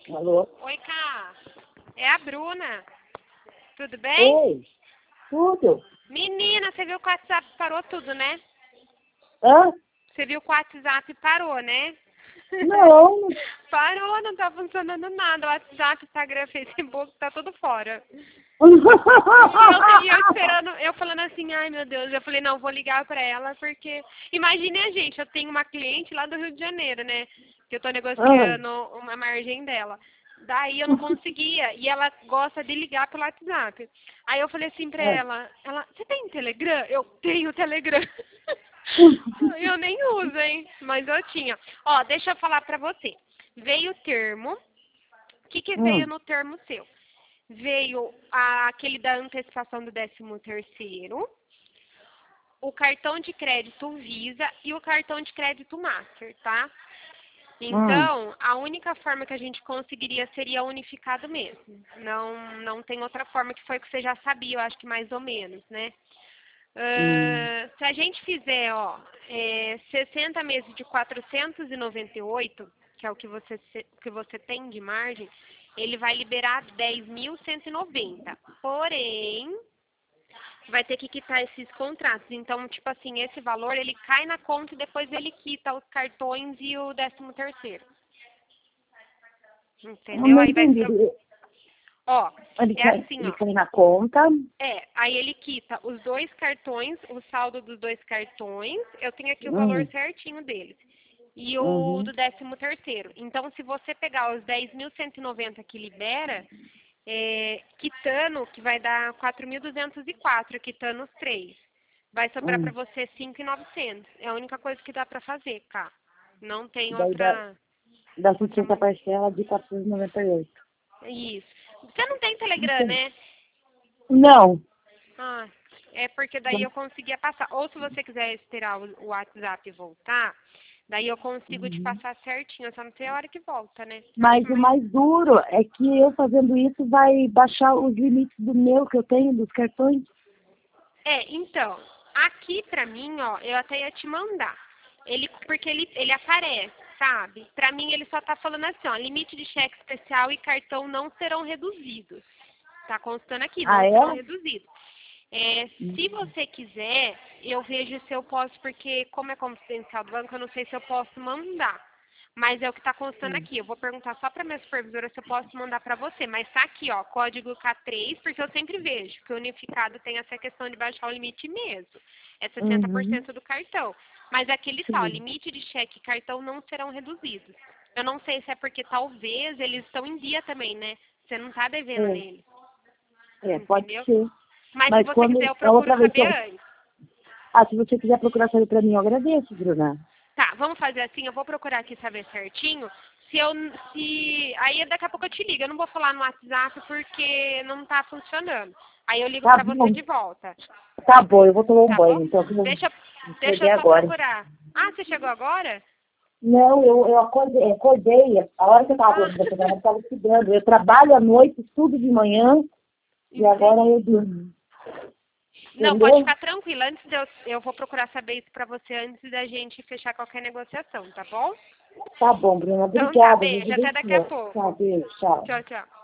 Alô? Oi, Cá. É a Bruna. Tudo bem? Oi, tudo? Menina, você viu que o WhatsApp parou tudo, né? Hã? Você viu que o WhatsApp parou, né? Não. Parou, não tá funcionando nada. O WhatsApp, Instagram, Facebook, tá tudo fora. E eu esperando, eu falando assim, ai meu Deus, eu falei, não, vou ligar pra ela, porque imagine a gente, eu tenho uma cliente lá do Rio de Janeiro, né? Que eu tô Ah, negociando uma margem dela. Daí eu não conseguia, e ela gosta de ligar pelo WhatsApp. Aí eu falei assim pra ah. ela, você tem Telegram? Eu tenho Telegram. Eu nem uso, hein? Mas eu tinha. Ó, deixa eu falar pra você. Veio o termo. O que veio Hum, no termo seu? Veio aquele da antecipação do 13º, o cartão de crédito Visa e o cartão de crédito Master, tá? hum, Então, a única forma que a gente conseguiria seria unificado mesmo. Não tem outra forma, que foi o que você já sabia, eu acho que mais ou menos, né? hum. Se a gente fizer, 60 meses de 498, que é o que você tem de margem, ele vai liberar 10.190. Porém, vai ter que quitar esses contratos. Então, tipo assim, esse valor, ele cai na conta e depois ele quita os cartões e o 13º. Eu Entendeu? não Aí vai entendi. ser, ó, Ele é cai, assim, ele ó. cai na conta. Aí ele quita os dois cartões, o saldo dos dois cartões, eu tenho aqui o valor Hum, certinho deles. E o uhum. do 13º. Então, se você pegar os 10.190 que libera, quitando, que vai dar 4.204, quitando os três, vai sobrar para Hum. você 5.900. É a única coisa que dá para fazer, cá. Não tem Daí dá outra 60 maneira. parcela de 498. Isso. Você não tem Telegram, Entendi. né? Não. Ah, é porque daí eu conseguia passar. Ou se você quiser esperar o WhatsApp voltar, daí eu consigo te Uhum. passar certinho. Eu só não sei a hora que volta, né? Mas o mais duro é que eu fazendo isso vai baixar os limites do meu que eu tenho, dos cartões. Então, aqui pra mim, ó, eu até ia te mandar. Porque ele aparece, sabe? Pra mim ele só tá falando assim, ó, limite de cheque especial e cartão não serão reduzidos. Tá constando aqui, Ah, não serão é? reduzidos. Se Hum, você quiser, eu vejo se eu posso, porque como é confidencial do banco, eu não sei se eu posso mandar. Mas é o que está constando hum, aqui. Eu vou perguntar só para minha supervisora se eu posso mandar para você. Mas tá aqui, ó, código K3, porque eu sempre vejo que o unificado tem essa questão de baixar o limite mesmo. É Uhum. 60% do cartão. Mas aqui ele tá, ó, Sim. limite de cheque e cartão não serão reduzidos. Eu não sei se é porque talvez eles estão em dia também, né? Você não tá devendo neles, Pode entendeu? ser. Mas se Mas você quiser, quando eu a procuro outra vez que saber eu... antes. Ah, se você quiser procurar saber pra mim, eu agradeço, Bruna. Tá, vamos fazer assim, eu vou procurar aqui saber certinho. Se eu. Se. Aí daqui a pouco eu te ligo. Eu não vou falar no WhatsApp porque não tá funcionando. Aí eu ligo Tá pra você bom. de volta. Tá bom, eu vou tomar um Tá bom? banho, então. Eu Deixa, deixa acordei eu só agora. procurar. Ah, você chegou agora? Não, eu acordei. A hora que eu tava Ah, falando com você, eu tava estudando. Eu trabalho à noite, estudo de manhã, e agora entendi. eu durmo. Não, pode Entendeu? ficar tranquila. Antes de eu vou procurar saber isso pra você antes da gente fechar qualquer negociação, tá bom? Tá bom, Bruna. Então tá, Obrigada. Deus beijo. Até daqui a abençoe. Tchau, pouco. beijo, tchau. Tchau, tchau.